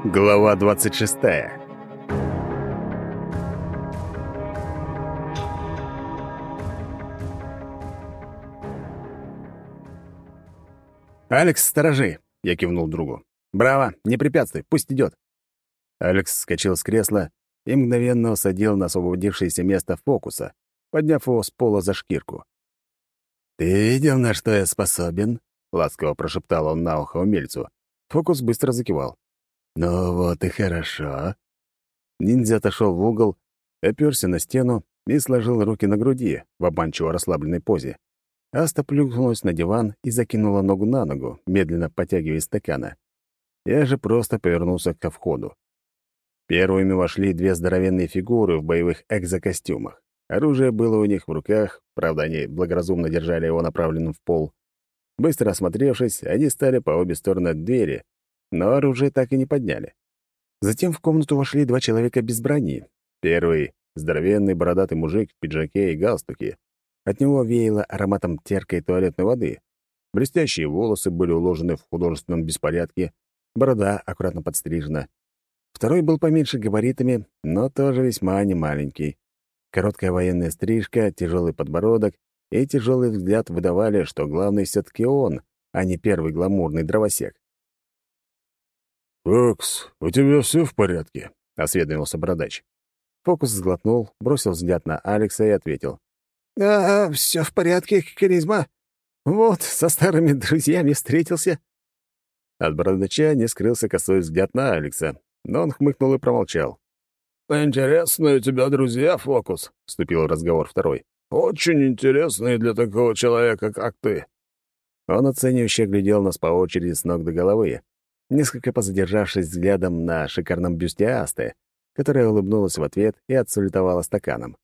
Глава 26. «Алекс, сторожи!» — я кивнул другу. «Браво! Не препятствуй, пусть идет!» Алекс вскочил с кресла и мгновенно усадил на освободившееся место фокуса, подняв его с пола за шкирку. «Ты видел, на что я способен?» — ласково прошептал он на ухо умельцу. Фокус быстро закивал. «Ну вот и хорошо». Ниндзя отошел в угол, оперся на стену и сложил руки на груди в обманчиво расслабленной позе. Аста плюхнулась на диван и закинула ногу на ногу, медленно потягивая из стакана. Я же просто повернулся ко входу. Первыми вошли две здоровенные фигуры в боевых экзокостюмах. Оружие было у них в руках, правда, они благоразумно держали его направленным в пол. Быстро осмотревшись, они стали по обе стороны от двери, но оружие так и не подняли. Затем в комнату вошли два человека без брони. Первый — здоровенный бородатый мужик в пиджаке и галстуке. От него веяло ароматом теркой туалетной воды. Блестящие волосы были уложены в художественном беспорядке, борода аккуратно подстрижена. Второй был поменьше габаритами, но тоже весьма немаленький. Короткая военная стрижка, тяжелый подбородок и тяжелый взгляд выдавали, что главный все-таки он, а не первый гламурный дровосек. «Фокс, у тебя все в порядке?» — осведомился бородач. Фокус сглотнул, бросил взгляд на Алекса и ответил. «Да, все в порядке, Каризма. Вот, со старыми друзьями встретился». От бородача не скрылся косой взгляд на Алекса, но он хмыкнул и промолчал. «Интересные у тебя друзья, Фокус», — вступил в разговор второй. «Очень интересные для такого человека, как ты». Он оценивающе глядел нас по очереди с ног до головы, несколько позадержавшись взглядом на шикарном бюсте Асты, которая улыбнулась в ответ и отсалютовала стаканом.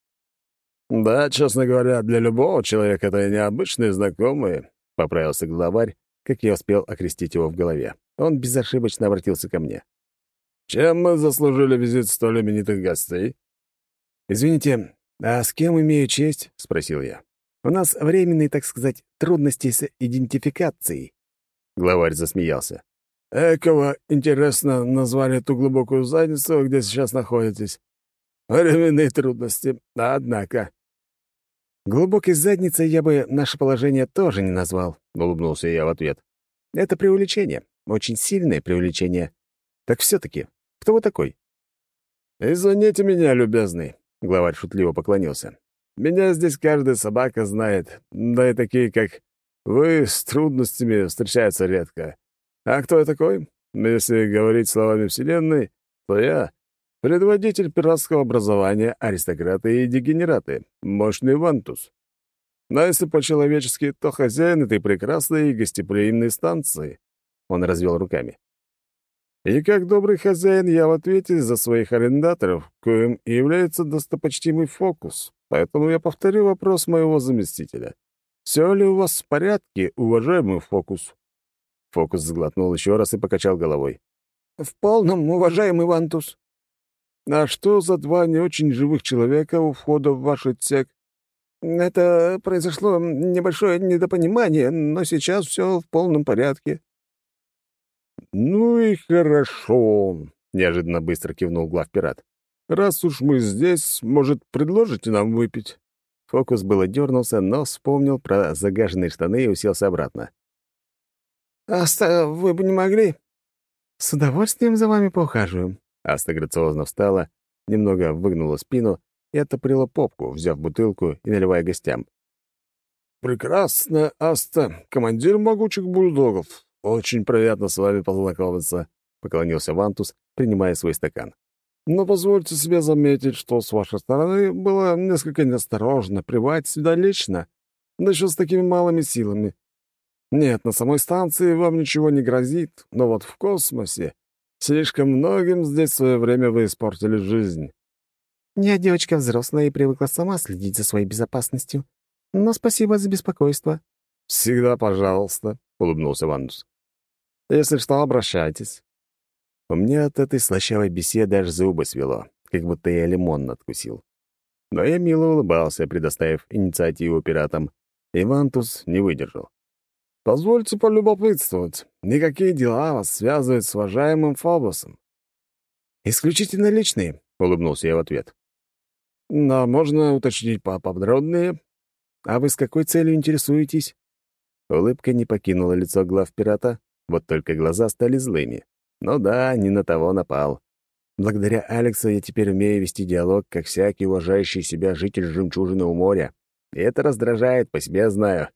«Да, честно говоря, для любого человека это необычные знакомые», — поправился главарь, как я успел окрестить его в голове. Он безошибочно обратился ко мне. «Чем мы заслужили визит столь именитых гостей?» «Извините, а с кем имею честь?» — спросил я. «У нас временные, так сказать, трудности с идентификацией». Главарь засмеялся. «Экого, интересно, назвали ту глубокую задницу, где сейчас находитесь. Временные трудности, однако». «Глубокой задницей я бы наше положение тоже не назвал», — улыбнулся я в ответ. «Это преувеличение, очень сильное преувеличение. Так все-таки, кто вы такой?» «Извините меня, любезный», — главарь шутливо поклонился. «Меня здесь каждая собака знает, да и такие, как вы, с трудностями встречаются редко. А кто я такой? Если говорить словами Вселенной, то я — предводитель пиратского образования, аристократы и дегенераты, мощный вантус. Но если по-человечески, то хозяин этой прекрасной и гостеприимной станции». Он развел руками. «И как добрый хозяин я в ответе за своих арендаторов, коим и является достопочтимый Фокус. Поэтому я повторю вопрос моего заместителя. Все ли у вас в порядке, уважаемый Фокус?» Фокус сглотнул еще раз и покачал головой. «В полном, уважаемый Вантус». «А что за два не очень живых человека у входа в ваш отсек?» «Это произошло небольшое недопонимание, но сейчас все в полном порядке». «Ну и хорошо», — неожиданно быстро кивнул главпират. «Раз уж мы здесь, может, предложите нам выпить?» Фокус было дернулся, но вспомнил про загаженные штаны и уселся обратно. «Аста, вы бы не могли?» «С удовольствием за вами поухаживаю». Аста грациозно встала, немного выгнула спину и оттопырила попку, взяв бутылку и наливая гостям. «Прекрасно, Аста, командир могучих бульдогов. Очень приятно с вами познакомиться», — поклонился Вантус, принимая свой стакан. «Но позвольте себе заметить, что с вашей стороны было несколько неосторожно прибывать сюда лично, да еще с такими малыми силами. Нет, на самой станции вам ничего не грозит, но вот в космосе слишком многим здесь в свое время вы испортили жизнь». «Я девочка взрослая и привыкла сама следить за своей безопасностью. Но спасибо за беспокойство». «Всегда пожалуйста», — улыбнулся Вандус. «Если что, обращайтесь». У меня от этой слащавой беседы аж зубы свело, как будто я лимон надкусил. Но я мило улыбался, предоставив инициативу пиратам, и Вантус не выдержал. Позвольте полюбопытствовать. Никакие дела вас связывают с уважаемым Фобосом?» «Исключительно личные», — улыбнулся я в ответ. «Но можно уточнить поподробнее?» «А вы с какой целью интересуетесь?» Улыбка не покинула лицо главпирата, вот только глаза стали злыми. Ну да, не на того напал. Благодаря Алексу я теперь умею вести диалог, как всякий уважающий себя житель Жемчужного моря. И это раздражает, по себе знаю.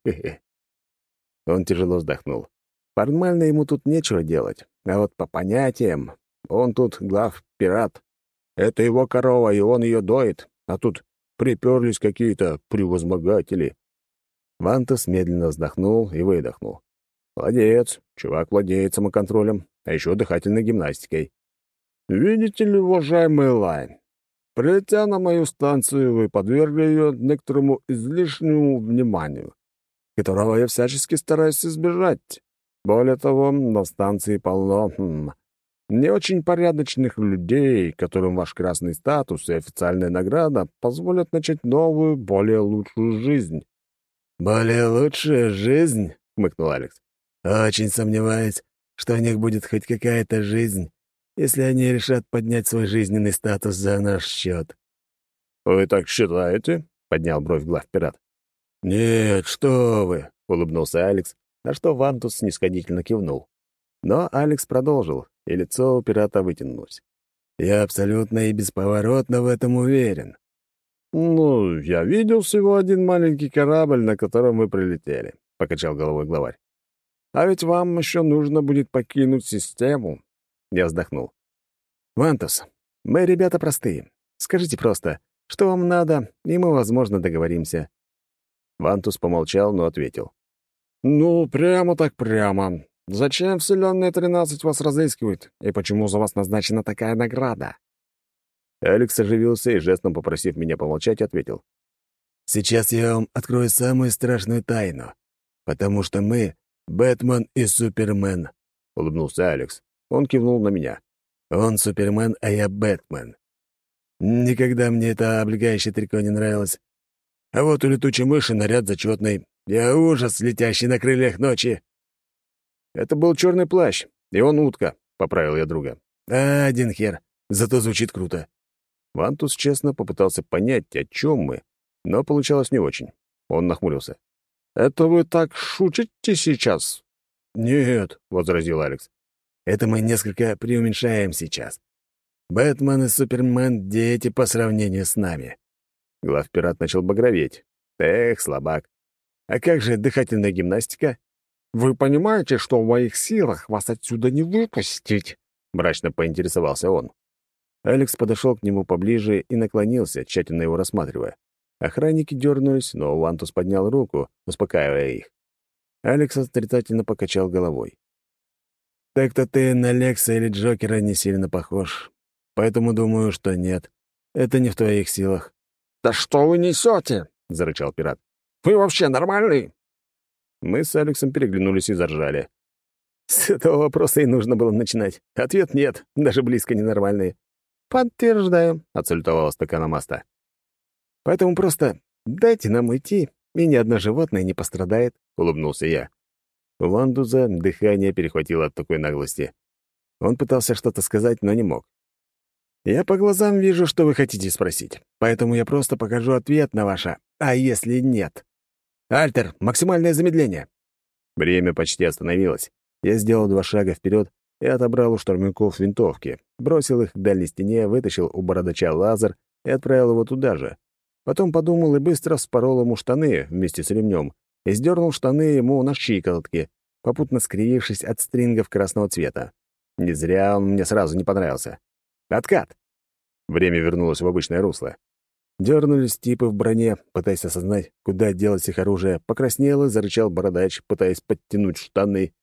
Он тяжело вздохнул. Формально ему тут нечего делать, а вот по понятиям он тут главпират. Это его корова, и он ее доит, а тут приперлись какие-то превозмогатели. Вантус медленно вздохнул и выдохнул. Молодец, чувак владеет самоконтролем, а еще дыхательной гимнастикой. «Видите ли, уважаемый Лайн, прилетя на мою станцию, вы подвергли ее некоторому излишнему вниманию, которого я всячески стараюсь избежать. Более того, на станции полно не очень порядочных людей, которым ваш красный статус и официальная награда позволят начать новую, более лучшую жизнь». «Более лучшая жизнь?» — хмыкнул Алекс. «Очень сомневаюсь, что у них будет хоть какая-то жизнь, если они решат поднять свой жизненный статус за наш счет». «Вы так считаете?» — поднял бровь главпират. «Нет, что вы!» — улыбнулся Алекс, на что Вантус снисходительно кивнул. Но Алекс продолжил, и лицо у пирата вытянулось. «Я абсолютно и бесповоротно в этом уверен». «Ну, я видел всего один маленький корабль, на котором вы прилетели», — покачал головой главарь. «А ведь вам еще нужно будет покинуть систему». Я вздохнул. «Вантус, мы ребята простые. Скажите просто, что вам надо, и мы, возможно, договоримся». Вантус помолчал, но ответил. «Ну, прямо так прямо. Зачем Вселенная 13 вас разыскивает, и почему за вас назначена такая награда?» Алекс оживился и, жестом попросив меня помолчать, ответил. «Сейчас я вам открою самую страшную тайну, потому что мы — Бэтмен и Супермен», — улыбнулся Алекс. Он кивнул на меня. «Он Супермен, а я Бэтмен. Никогда мне это облегающее трико не нравилось. А вот у летучей мыши наряд зачетный. Я ужас, летящий на крыльях ночи». «Это был черный плащ, и он утка», — поправил я друга. «Один хер, зато звучит круто». Вантус честно попытался понять, о чем мы, но получалось не очень. Он нахмурился. «Это вы так шутите сейчас?» «Нет», — возразил Алекс. «Это мы несколько преуменьшаем сейчас. Бэтмен и Супермен — дети по сравнению с нами». Главпират начал багроветь. «Эх, слабак. А как же дыхательная гимнастика?» «Вы понимаете, что в моих силах вас отсюда не выпустить?» — мрачно поинтересовался он. Алекс подошел к нему поближе и наклонился, тщательно его рассматривая. Охранники дернулись, но Вантус поднял руку, успокаивая их. Алекс отрицательно покачал головой. «Так-то ты на Лекса или Джокера не сильно похож. Поэтому думаю, что нет. Это не в твоих силах». «Да что вы несете?» — зарычал пират. «Вы вообще нормальный?» Мы с Алексом переглянулись и заржали. С этого вопроса и нужно было начинать. Ответ — нет, даже близко ненормальные. «Подтверждаю», — отсалютовала стаканомаста. «Поэтому просто дайте нам уйти, и ни одно животное не пострадает», — улыбнулся я. У Вандуза дыхание перехватило от такой наглости. Он пытался что-то сказать, но не мог. «Я по глазам вижу, что вы хотите спросить, поэтому я просто покажу ответ на ваше «а если нет». Альтер, максимальное замедление». Время почти остановилось. Я сделал 2 шага вперед и отобрал у штурмовиков винтовки, бросил их к дальней стене, вытащил у бородача лазер и отправил его туда же. Потом подумал и быстро вспорол ему штаны вместе с ремнем и сдернул штаны ему на щиколотки, попутно скривившись от стрингов красного цвета. Не зря он мне сразу не понравился. Откат! Время вернулось в обычное русло. Дернулись типы в броне, пытаясь осознать, куда делось их оружие, покраснел и зарычал бородач, пытаясь подтянуть штаны.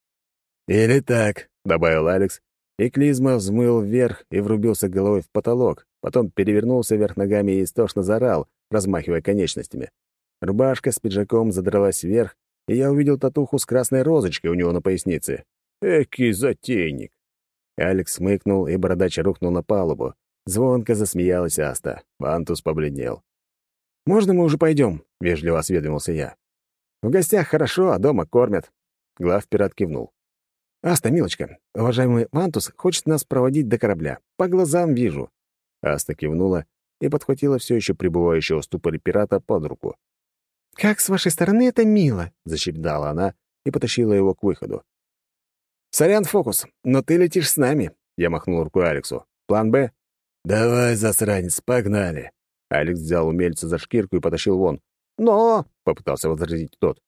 «Или так», — добавил Алекс, и клизма взмыл вверх и врубился головой в потолок, потом перевернулся вверх ногами и истошно заорал, размахивая конечностями. Рубашка с пиджаком задралась вверх, и я увидел татуху с красной розочкой у него на пояснице. Экий затейник! Алекс смыкнул, и бородач рухнул на палубу. Звонко засмеялась Аста. Вантус побледнел. «Можно мы уже пойдем?» — вежливо осведомился я. «В гостях хорошо, а дома кормят. Главпират кивнул. «Аста, милочка, уважаемый Вантус хочет нас проводить до корабля. По глазам вижу». Аста кивнула и подхватила все еще пребывающего в ступоре пирата под руку. «Как с вашей стороны это мило!» — защебетала она и потащила его к выходу. «Сорян, Фокус, но ты летишь с нами!» — я махнул рукой Алексу. «План «Б»?» «Давай, засранец, погнали!» Алекс взял умельца за шкирку и потащил вон. «Но!» — попытался возразить тот.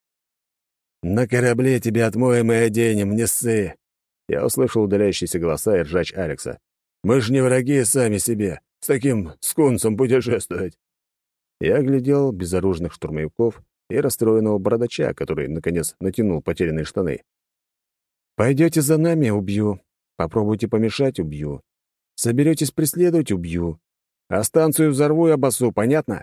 «На корабле тебя отмоем и оденем, не ссы!» Я услышал удаляющиеся голоса и ржач Алекса. «Мы ж не враги сами себе, с таким скунсом путешествовать!» Я оглядел безоружных штурмовиков и расстроенного бородача, который, наконец, натянул потерянные штаны. «Пойдете за нами — убью. Попробуйте помешать — убью. Соберетесь преследовать — убью. А станцию взорву и обоссу, понятно?»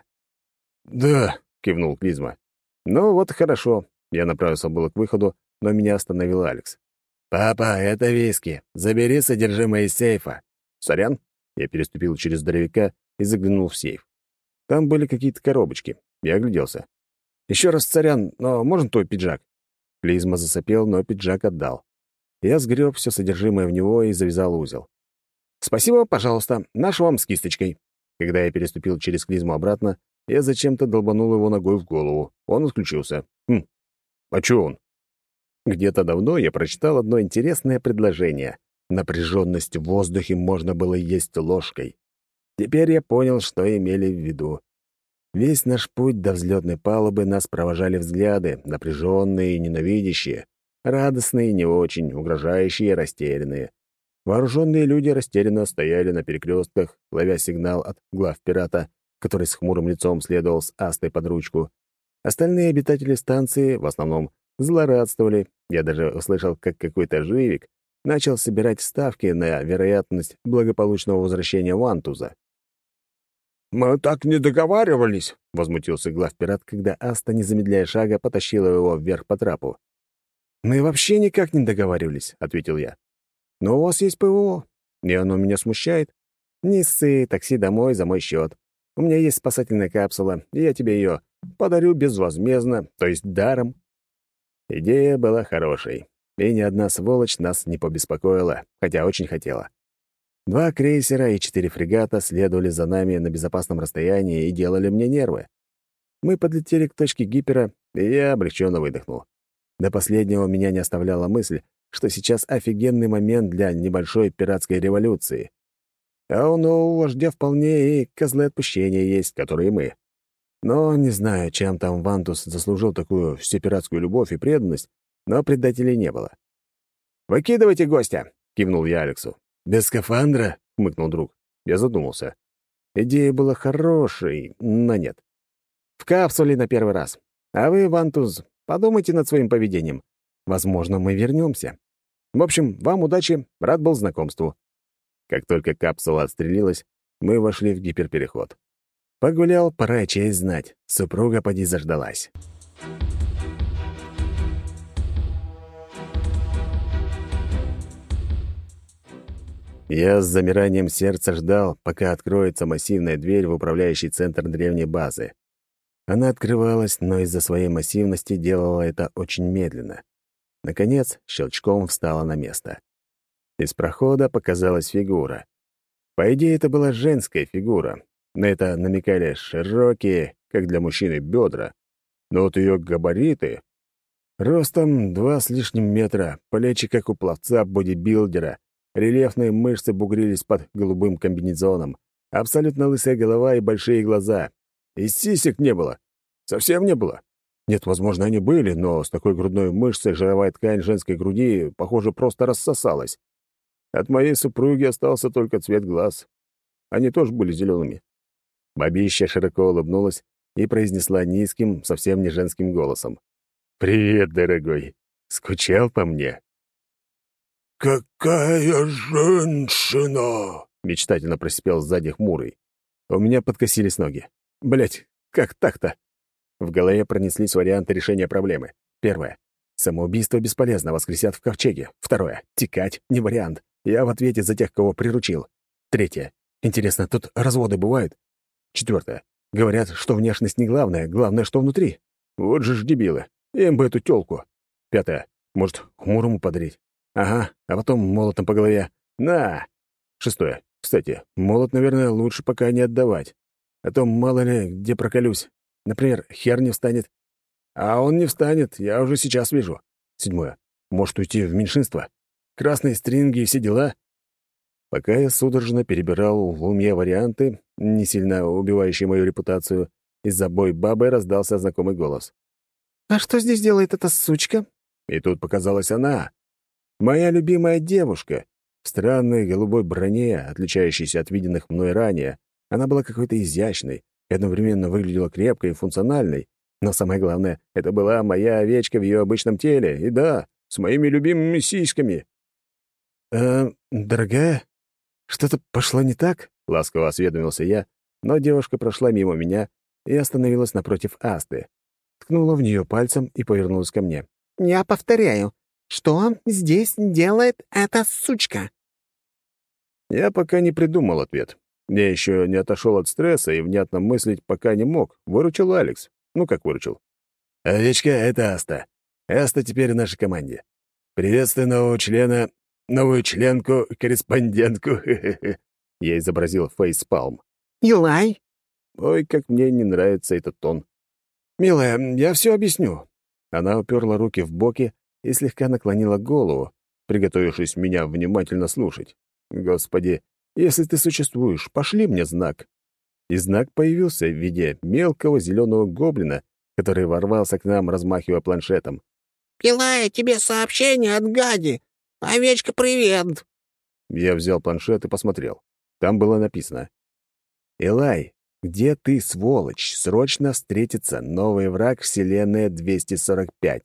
«Да», — кивнул Клизма. «Ну вот хорошо». Я направился было к выходу, но меня остановил Алекс. «Папа, это виски. Забери содержимое из сейфа». «Сорян». Я переступил через здоровяка и заглянул в сейф. Там были какие-то коробочки. Я огляделся. «Еще раз, сорян, но можно твой пиджак?» Клизма засопел, но пиджак отдал. Я сгреб все содержимое в него и завязал узел. «Спасибо, пожалуйста. Наш вам с кисточкой». Когда я переступил через Клизму обратно, я зачем-то долбанул его ногой в голову. Он отключился. А чё он? Где-то давно я прочитал одно интересное предложение. Напряженность в воздухе можно было есть ложкой. Теперь я понял, что имели в виду. Весь наш путь до взлетной палубы нас провожали взгляды, напряженные и ненавидящие, радостные и не очень, угрожающие и растерянные. Вооруженные люди растерянно стояли на перекрестках, ловя сигнал от главпирата, который с хмурым лицом следовал с Астой под ручку. Остальные обитатели станции, в основном, злорадствовали. Я даже услышал, как какой-то живик начал собирать ставки на вероятность благополучного возвращения Вантуза. «Мы так не договаривались», — возмутился главпират, когда Аста, не замедляя шага, потащила его вверх по трапу. «Мы вообще никак не договаривались», — ответил я. «Но у вас есть ПВО, и оно меня смущает. Не ссы, такси домой за мой счет. У меня есть спасательная капсула, и я тебе ее подарю безвозмездно, то есть даром». Идея была хорошей, и ни одна сволочь нас не побеспокоила, хотя очень хотела. 2 крейсера и 4 фрегата следовали за нами на безопасном расстоянии и делали мне нервы. Мы подлетели к точке гипера, и я облегченно выдохнул. До последнего меня не оставляла мысль, что сейчас офигенный момент для небольшой пиратской революции. А у нового вождя вполне и козлы отпущения есть, которые мы. Но не знаю, чем там Вантус заслужил такую всепиратскую любовь и преданность, но предателей не было. «Выкидывайте гостя!» — кивнул я Алексу. «Без скафандра?» — хмыкнул друг. Я задумался. Идея была хорошей, но нет. В капсуле на первый раз. А вы, Вантуз, подумайте над своим поведением. Возможно, мы вернемся. В общем, вам удачи, рад был знакомству. Как только капсула отстрелилась, мы вошли в гиперпереход. Погулял, пора и честь знать. Супруга поди заждалась. Я с замиранием сердца ждал, пока откроется массивная дверь в управляющий центр древней базы. Она открывалась, но из-за своей массивности делала это очень медленно. Наконец, щелчком встала на место. Из прохода показалась фигура. По идее, это была женская фигура. На это намекали широкие, как для мужчины, бедра. Но вот ее габариты... Ростом 2 с лишним метра, плечи, как у пловца-бодибилдера, рельефные мышцы бугрились под голубым комбинезоном, абсолютно лысая голова и большие глаза. И сисек не было. Совсем не было. Нет, возможно, они были, но с такой грудной мышцей жировая ткань женской груди, похоже, просто рассосалась. От моей супруги остался только цвет глаз. Они тоже были зелеными. Бабища широко улыбнулась и произнесла низким, совсем не женским голосом. «Привет, дорогой. Скучал по мне?» «Какая женщина!» — мечтательно просипел сзади хмурый. У меня подкосились ноги. Блять, как так-то? В голове пронеслись варианты решения проблемы. Первое. Самоубийство бесполезно, воскресят в ковчеге. Второе. Текать — не вариант. Я в ответе за тех, кого приручил. Третье. Интересно, тут разводы бывают? Четвертое. Говорят, что внешность не главное, главное, что внутри. Вот же ж дебилы. Им бы эту тёлку. Пятое. Может, хмурому подарить? Ага, а потом молотом по голове. На! 6. Кстати, молот, наверное, лучше пока не отдавать. А то мало ли где проколюсь. Например, хер не встанет. А он не встанет, я уже сейчас вижу. 7. Может уйти в меньшинство? Красные стринги и все дела? Пока я судорожно перебирал в уме варианты, не сильно убивающие мою репутацию, из-за бой бабы раздался знакомый голос. «А что здесь делает эта сучка?» И тут показалась она. Моя любимая девушка. В странной голубой броне, отличающейся от виденных мной ранее. Она была какой-то изящной и одновременно выглядела крепкой и функциональной. Но самое главное, это была моя овечка в ее обычном теле. И да, с моими любимыми сиськами. Дорогая, что-то пошло не так?» — ласково осведомился я, но девушка прошла мимо меня и остановилась напротив Асты. Ткнула в нее пальцем и повернулась ко мне. «Я повторяю, что здесь делает эта сучка?» Я пока не придумал ответ. Я еще не отошел от стресса и внятно мыслить пока не мог. Выручил Алекс. Ну, как выручил. «Овечка — это Аста. Аста теперь в нашей команде. Приветствую новую членку, корреспондентку». Я изобразил фейспалм. «Юлай?» Ой, как мне не нравится этот тон. «Милая, я все объясню». Она уперла руки в боки и слегка наклонила голову, приготовившись меня внимательно слушать. «Господи, если ты существуешь, пошли мне знак». И знак появился в виде мелкого зеленого гоблина, который ворвался к нам, размахивая планшетом. «Пилая, тебе сообщение от Гади. Овечка, привет!» Я взял планшет и посмотрел. Там было написано: «Элай, где ты, сволочь? Срочно встретиться. Новый враг Вселенная 245».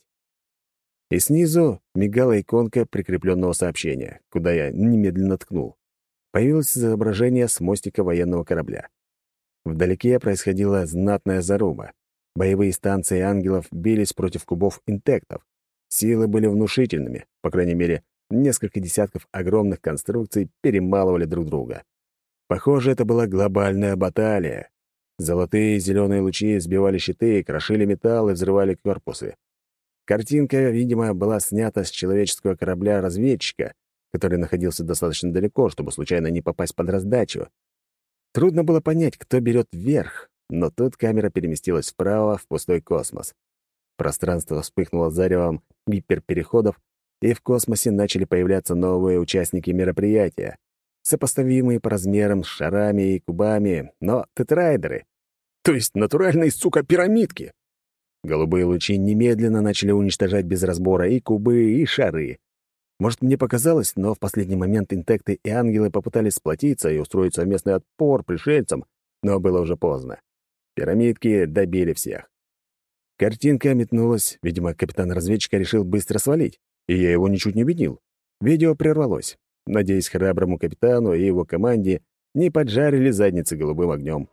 И снизу мигала иконка прикрепленного сообщения, куда я немедленно ткнул. Появилось изображение с мостика военного корабля. Вдалеке происходила знатная заруба. Боевые станции ангелов бились против кубов интектов. Силы были внушительными, по крайней мере, несколько десятков огромных конструкций перемалывали друг друга. Похоже, это была глобальная баталия. Золотые и зеленые лучи сбивали щиты, крошили металл и взрывали корпусы. Картинка, видимо, была снята с человеческого корабля-разведчика, который находился достаточно далеко, чтобы случайно не попасть под раздачу. Трудно было понять, кто берет верх, но тут камера переместилась вправо, в пустой космос. Пространство вспыхнуло заревом гиперпереходов, и в космосе начали появляться новые участники мероприятия, сопоставимые по размерам с шарами и кубами, но тетраэдры, то есть натуральные, сука, пирамидки. Голубые лучи немедленно начали уничтожать без разбора и кубы, и шары. Может, мне показалось, но в последний момент интекты и ангелы попытались сплотиться и устроить совместный отпор пришельцам, но было уже поздно. Пирамидки добили всех. Картинка метнулась, видимо, капитан-разведчика решил быстро свалить, и я его ничуть не убедил. Видео прервалось. Надеюсь, храброму капитану и его команде не поджарили задницы голубым огнем.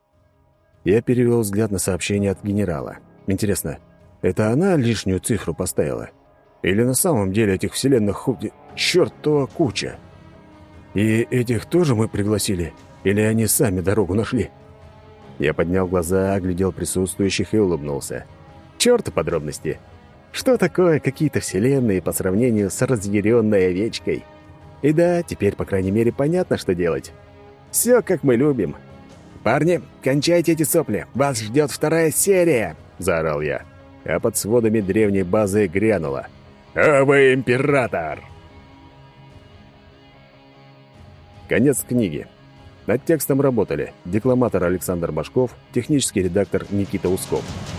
Я перевел взгляд на сообщение от генерала. Интересно, это она лишнюю цифру поставила? Или на самом деле этих вселенных чертова куча? И этих тоже мы пригласили? Или они сами дорогу нашли? Я поднял глаза, оглядел присутствующих и улыбнулся. Чёрту подробности. Что такое какие-то вселенные по сравнению с разъяренной овечкой? И да, теперь, по крайней мере, понятно, что делать. Все, как мы любим. «Парни, кончайте эти сопли! Вас ждет 2-я серия!» — заорал я. А под сводами древней базы грянуло: «Аве, император!» Конец книги. Над текстом работали декламатор Александр Башков, технический редактор Никита Усков.